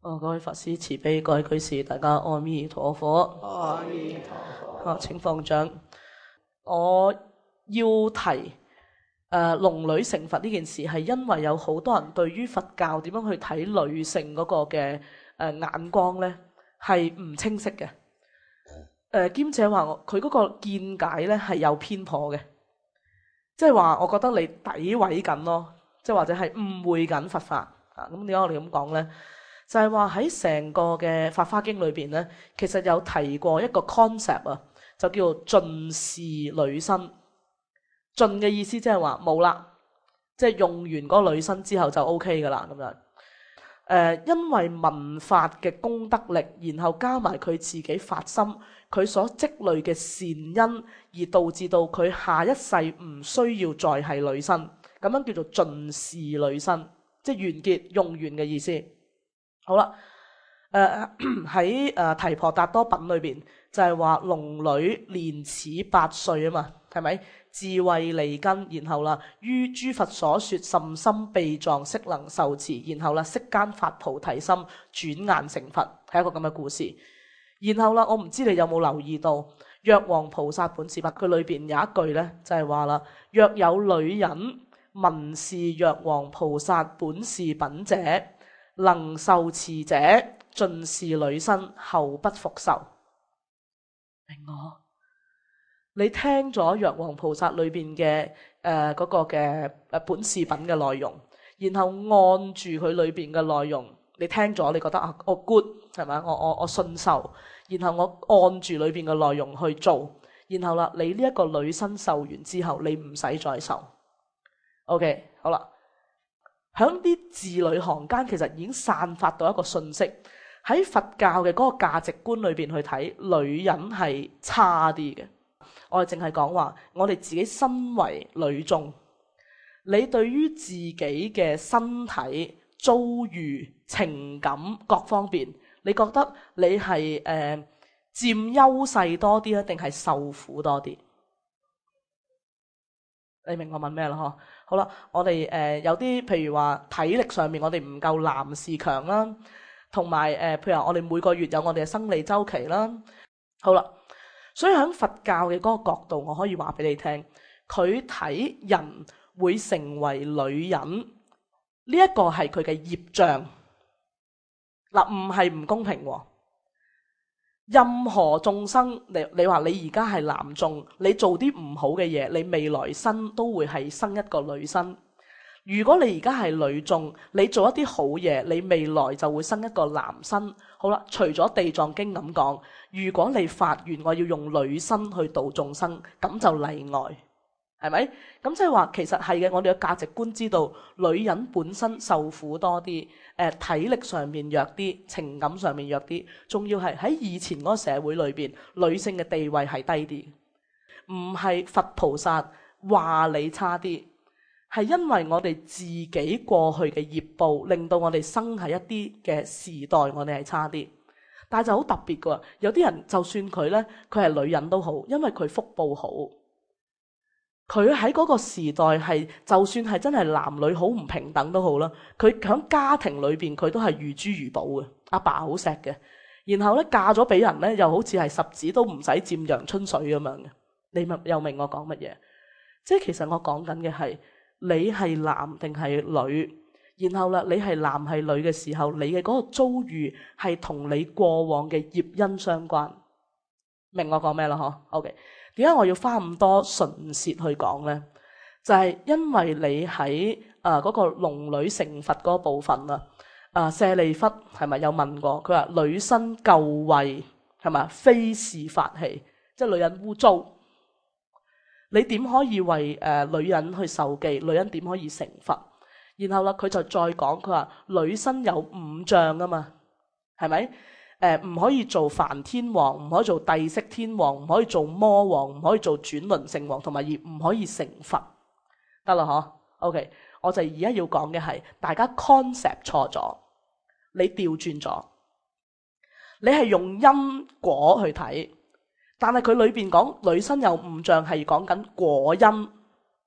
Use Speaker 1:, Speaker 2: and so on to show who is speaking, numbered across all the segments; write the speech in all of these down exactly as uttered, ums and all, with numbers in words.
Speaker 1: 哦，各位法師慈悲，各位居士，大家阿彌陀佛。
Speaker 2: 阿彌陀佛。
Speaker 1: 啊，請放掌。我要提誒龍女成佛呢件事，係因為有好多人對於佛教點樣去睇女性嗰個嘅誒眼光咧，係唔清晰嘅。誒兼且話佢嗰個見解咧係有偏頗嘅，即係話我覺得你詆毀緊咯，即係或者係誤會緊佛法啊。咁點解我哋咁講咧？就係話喺成個嘅《法華經》裏邊咧，其實有提過一個 concept 啊，就叫做盡是女身。盡嘅意思即係話冇啦，即係用完嗰個女身之後就 OK 噶啦咁樣。誒、呃，因為聞法嘅功德力，然後加埋佢自己發心，佢所積累嘅善因，而導致到佢下一世唔需要再係女身，咁樣叫做盡是女身，即係完結用完嘅意思。好啦，誒喺誒提婆達多品裏邊就係話龍女年始八歲啊嘛，係咪？智慧利根，然後啦於諸佛所說甚深秘藏，悉能受持，然後啦悉間發菩提心，轉眼成佛，係一個咁嘅故事。然後啦，我唔知你有冇留意到藥王菩薩本事品佢裏邊有一句咧，就係話啦：若有女人聞是藥王菩薩本事品者，能受持者，盡是女身，後不復受。明我？你聽咗藥王菩薩裏邊嘅誒嗰個嘅誒本事品嘅內容，然後按住佢裏邊嘅內容，你聽咗，你覺得啊，我 good 係咪？我我我信受，然後我按住裏邊嘅內容去做，然後啦，你呢一個女身受完之後，你唔使再受。OK， 好啦。喺啲字裏行間，其實已經散發到一個信息，喺佛教嘅嗰個價值觀裏邊去睇，女人係差啲嘅。我哋淨係講話，我哋自己身為女眾，你對於自己嘅身體遭遇、情感各方面，你覺得你係誒、呃、佔優勢多啲咧，定係受苦多啲？你明我問咩啦？嗬，好啦，我哋誒、呃、有啲譬如話體力上面我哋唔夠男士強啦，同埋誒譬如話我哋每個月有我哋嘅生理周期啦。好啦，所以喺佛教嘅嗰個角度，我可以話俾你聽，佢睇人會成為女人呢一、這個係佢嘅業障。嗱，唔係唔公平喎。任何眾生，你你話你而家係男眾，你做啲唔好嘅嘢，你未來生都會係生一個女身。如果你而家係女眾，你做一啲好嘢，你未來就會生一個男身。好啦，除咗地藏經咁講，如果你發願我要用女身去度眾生，咁就例外，係咪？咁即係話其實係嘅，我哋嘅價值觀知道女人本身受苦多啲。誒體力上面弱啲，情感上面弱啲，仲要係喺以前嗰個社會裏邊，女性嘅地位係低啲，唔係佛菩薩話你差啲，係因為我哋自己過去嘅業報，令到我哋生喺一啲嘅時代，我哋係差啲。但係就好特別㗎，有啲人就算佢呢，佢係女人都好，因為佢福報好。佢喺嗰個時代係，就算係真係男女好唔平等都好啦。佢喺家庭裏邊，佢都係如珠如寶嘅，阿爸好錫嘅。然後咧嫁咗俾人咧，又好似係十指都唔使沾陽春水咁樣嘅。你明又明我講乜嘢？即係其實我講緊嘅係你係男定係女，然後啦你係男係女嘅時候，你嘅嗰個遭遇係同你過往嘅業因相關。明我講咩啦？嗬 ，OK。點解我要花咁多唇舌去講呢？就係、是、因為你喺誒嗰個龍女成佛嗰部分啊，啊舍利弗係咪有問過？佢話女身垢穢係咪非是法器，即係女人污糟，你點可以為誒、呃、女人去受記？女人點可以成佛？然後啦，佢就再講，佢話女身有五障啊嘛，係咪？誒唔、呃、可以做梵天王，唔可以做帝釋天王，唔可以做魔王，唔可以做轉輪聖王，同埋亦唔可以成佛，得啦嗬 OK， 我就而家要講嘅係大家 concept 錯咗，你調轉咗，你係用因果去睇，但係佢裏邊講女身有五障係講緊果因，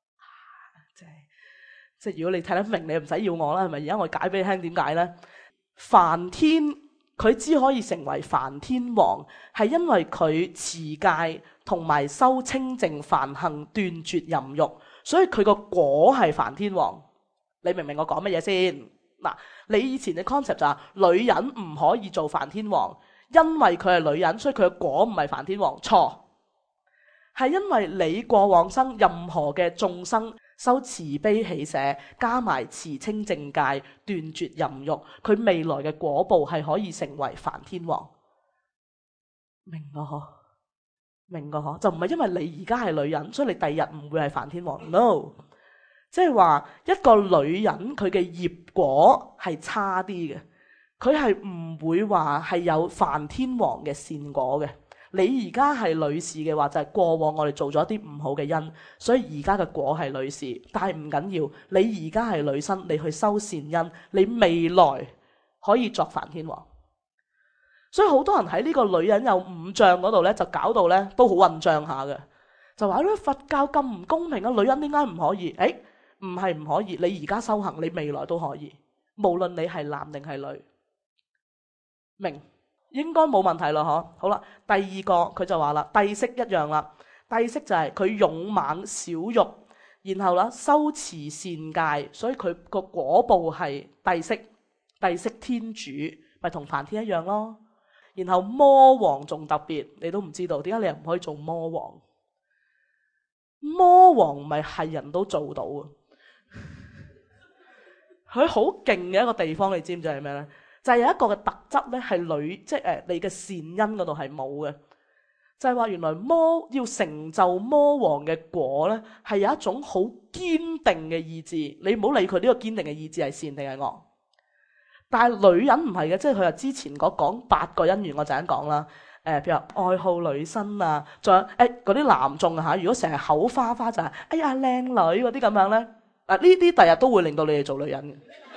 Speaker 1: 即係即係如果你睇得明，你唔使要我啦，係咪？而家我解俾你聽點解咧？ 梵天佢只可以成為梵天王，係因為佢持戒同埋修清淨梵行，斷絕淫慾，所以佢個果係梵天王。你明唔明我講乜嘢先？嗱，你以前嘅 concept 就係女人唔可以做梵天王，因為佢係女人，所以佢嘅果唔係梵天王。錯，係因為你過往生任何嘅眾生修慈悲喜捨，加埋持清淨戒，斷絕淫慾，佢未來嘅果報係可以成為梵天王。明個嗬？明個嗬？就唔係因為你而家係女人，所以你第日唔會係梵天王。No。即係話一個女人佢嘅業果係差啲嘅，佢係唔會話係有梵天王嘅善果嘅。你而家係女士嘅話，就係過往我哋做咗啲唔好嘅因，所以而家嘅果係女士。但係唔緊要，你而家係女生，你去修善因，你未來可以作梵天王。所以好多人喺呢個女人有五障嗰度咧，就搞到咧都好混帳下嘅，就話咧佛教咁唔公平啊，女人點解唔可以？誒，唔係唔可以，你而家修行，你未來都可以，無論你係男定係女，明？應該冇問題咯，嗬。好啦，第二個佢就話啦，帝釋一樣啦，帝釋就係佢勇猛少欲，然後啦修持善戒，所以佢個果報係帝釋，帝釋天主，咪同梵天一樣咯。然後魔王仲特別，你都唔知道點解你又唔可以做魔王？魔王咪係人都做到啊！佢好勁嘅一個地方，你知唔知係咩呢？就係有一個嘅特質咧，係女，即係誒你嘅善因嗰度係冇嘅。就係話原來魔要成就魔王嘅果咧，係有一種好堅定嘅意志。你唔好理佢呢個堅定嘅意志係善定係惡。但係女人唔係嘅，即係佢話之前嗰講八個因緣，我陣間講啦。誒，譬如愛好女生啊，仲有誒嗰啲男眾嚇，如果成日口花花就係哎呀靚女嗰啲咁樣咧，嗱呢啲第日都會令到你哋做女人嘅。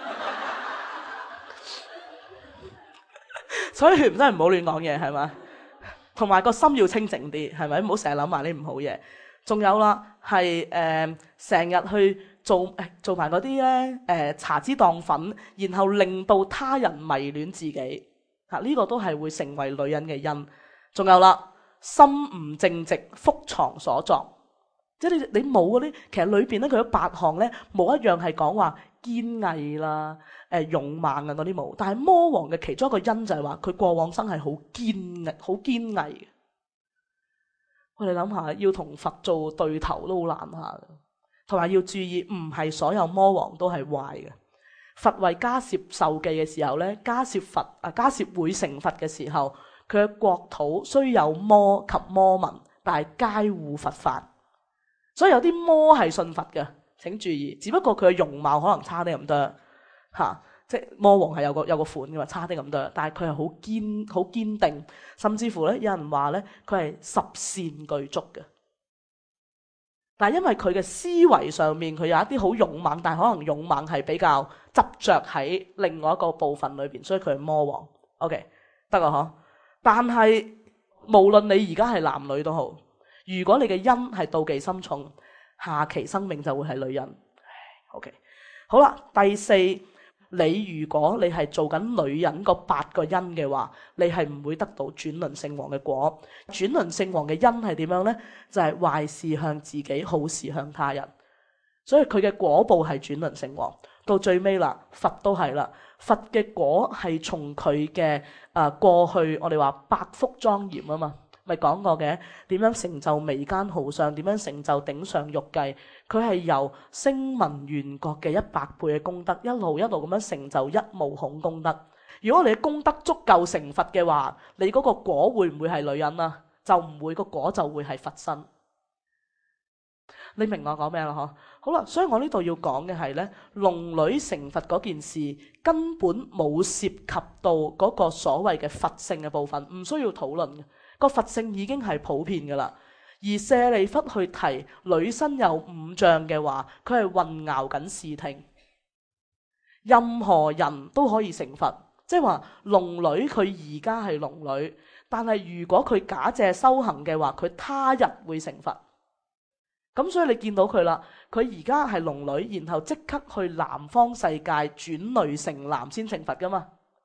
Speaker 1: 所以真係唔好亂講嘢，係咪？同埋個心要清靜啲，係咪？唔好成日諗埋啲唔好嘢。仲有啦，係誒成日去做誒做埋嗰啲咧誒茶枝當粉，然後令到他人迷戀自己嚇，呢個都係會成為女人嘅因。仲有啦，心唔正直，覆藏所作，即係你你冇嗰啲，其實裏邊咧佢有八項咧，冇一樣係講話堅毅啦、誒、呃、勇猛啊嗰啲冇。但係魔王嘅其中一個因就係話佢過往生係好堅毅、好堅毅嘅。我哋諗下，要同佛做對頭都好難下嘅，同埋要注意，唔係所有魔王都係壞嘅。佛為迦葉授記嘅時候咧，迦葉佛啊，迦葉會成佛嘅時候。佢嘅國土雖有魔及魔民，但係皆護佛法，所以有啲魔係信佛嘅，請注意。只不過佢嘅容貌可能差啲咁多嚇，即係魔王係有個有個款嘅嘛，差啲咁多，但係佢係好堅好堅定，甚至乎咧有人話咧佢係十善具足嘅。但係因為佢嘅思維上面佢有一啲好勇猛，但係可能勇猛係比較執着喺另外一個部分裏邊，所以佢係魔王。OK， 得個嗬。但係無論你而家係男女都好，如果你嘅因係妒忌心重，下期生命就會係女人。OK， 好啦，第四，你如果你係做緊女人嗰八個因嘅話，你係唔會得到轉輪聖王嘅果。轉輪聖王嘅因係點樣呢？就係壞事向自己，好事向他人。所以佢嘅果報係轉輪聖王。到最尾啦，佛都係啦。佛嘅果係從佢嘅誒過去，我哋話百福莊嚴啊嘛，咪講過嘅點樣成就眉間毫相，點樣成就頂上玉髻，佢係由聲聞緣覺嘅一百倍嘅功德，一路一路咁樣成就一無孔功德。如果你嘅功德足夠成佛嘅話，你嗰個果會唔會係女人啊？就唔會，個果就會係佛身。你明我講咩啦？嗬，好啦，所以我呢度要講嘅係咧，龍女成佛嗰件事根本冇涉及到嗰個所謂嘅佛性嘅部分，唔需要討論嘅。個佛性已經係普遍噶啦。而舍利弗去提女身有五障嘅話，佢係混淆緊視聽。任何人都可以成佛，即係話龍女佢而家係龍女，但係如果佢假借修行嘅話，佢他日會成佛。咁所以你見到佢啦，佢而家係龍女，然後即刻去南方世界轉女成男先成佛噶嘛。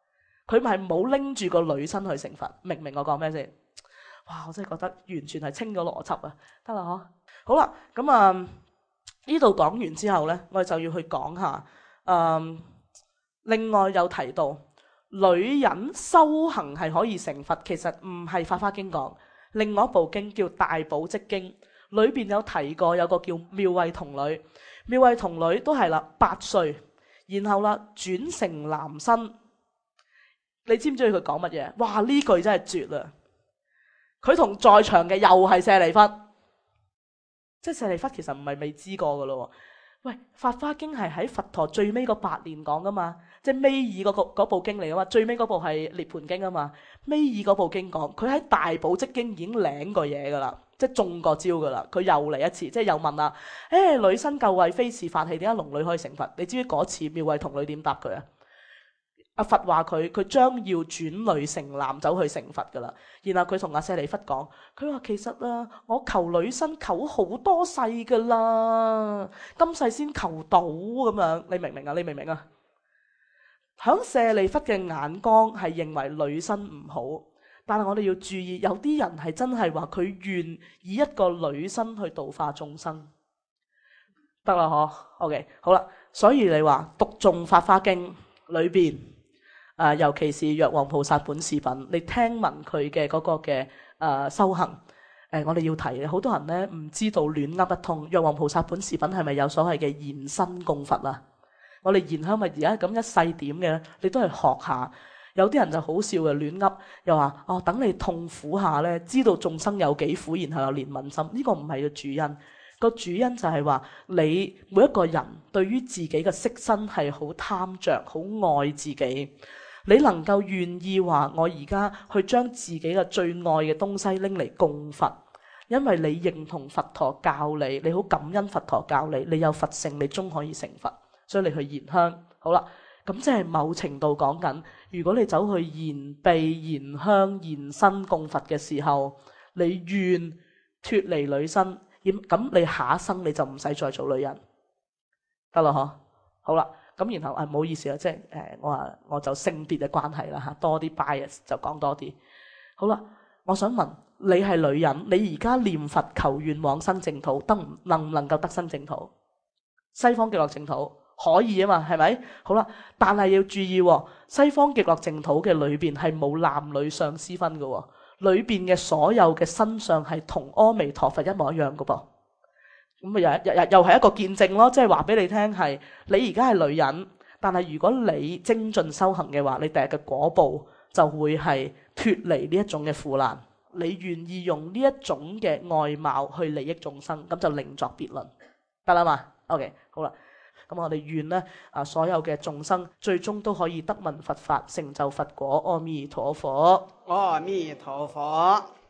Speaker 1: 佢咪冇拎住個女身去成佛，明唔明我講咩先？哇！我真係覺得完全係清咗邏輯啊！得啦嗬，好啦，咁啊呢度講完之後咧，我哋就要去講下，嗯，另外有提到女人修行係可以成佛，其實唔係《法華經》講，另外一部經叫《大寶積經》，裏邊有提過有個叫妙慧童女，妙慧童女都係啦，八歲，然後啦轉成男身。你知唔知佢講乜嘢？哇！呢句真係絕啦！佢同在場嘅又係舍利弗，即係舍利弗其實唔係未知過噶咯。喂，《法華經》係喺佛陀最尾嗰八年講噶嘛，即係尾二嗰個嗰部經嚟噶嘛，最尾嗰部係《涅槃經》啊嘛，尾二嗰部經講，佢喺《大寶積經》已經領過嘢噶啦，即係中過招噶啦。佢又嚟一次，即係又問啦：誒、欸，女身救慧非是法器，點解龍女可以成佛？你知唔知嗰次妙慧童女點答佢啊？阿佛話佢佢將要轉女成男走去成佛噶啦，然後佢同阿舍利弗講，佢話其實啊，我求女身求好多世噶啦，今世先求到咁樣，你明唔明啊？你明唔明啊？響舍利弗嘅眼光係認為女身唔好，但係我哋要注意，有啲人係真係話佢願以一個女身去度化眾生，得啦嗬 ？OK 好啦，所以你話讀誦《法華經》裏邊。啊、呃，尤其是藥王菩薩本事品，你聽聞佢嘅嗰個嘅誒、呃、修行，誒、呃、我哋要提，好多人咧唔知道亂噏一通。藥王菩薩本事品係咪有所謂嘅延伸供佛啊？我哋燃香咪而家咁一細點嘅，你都係學下。有啲人就好笑嘅亂噏，又話哦等你痛苦下咧，知道眾生有幾苦，然後有憐憫心。呢、這個唔係個主因，個主因就係話你每一個人對於自己嘅色身係好貪着，好愛自己。你能夠願意話我而家去將自己嘅最愛嘅東西拎嚟供佛，因為你認同佛陀教你，你好感恩佛陀教你，你有佛性，你終可以成佛，所以你去燃香。好啦，咁即係某程度講緊，如果你走去燃臂、燃香、燃身供佛嘅時候，你願脫離女身，咁你下一生你就唔使再做女人，得啦嗬？好啦。咁然後啊，唔好意思啦，即係誒，我話我就性別嘅關係啦嚇，多啲 bias 就講多啲。好啦，我想問你係女人，你而家念佛求願往生淨土，得唔能唔能夠得生淨土？西方極樂淨土可以啊嘛，係咪？好啦，但係要注意喎，西方極樂淨土嘅裏邊係冇男女上師分嘅喎，裏邊嘅所有嘅身相係同阿彌陀佛一模一樣嘅噃。咁咪又又又係一個見證咯，即係話俾你聽係你而家係女人，但係如果你精進修行嘅話，你第日嘅果報就會係脫離呢一種嘅苦難。你願意用呢一種嘅外貌去利益眾生，咁就另作別論，得啦嘛 ？OK， 好啦，咁我哋願咧啊，所有嘅眾生最終都可以得聞佛法，成就佛果。阿彌陀佛，
Speaker 2: 阿彌陀佛。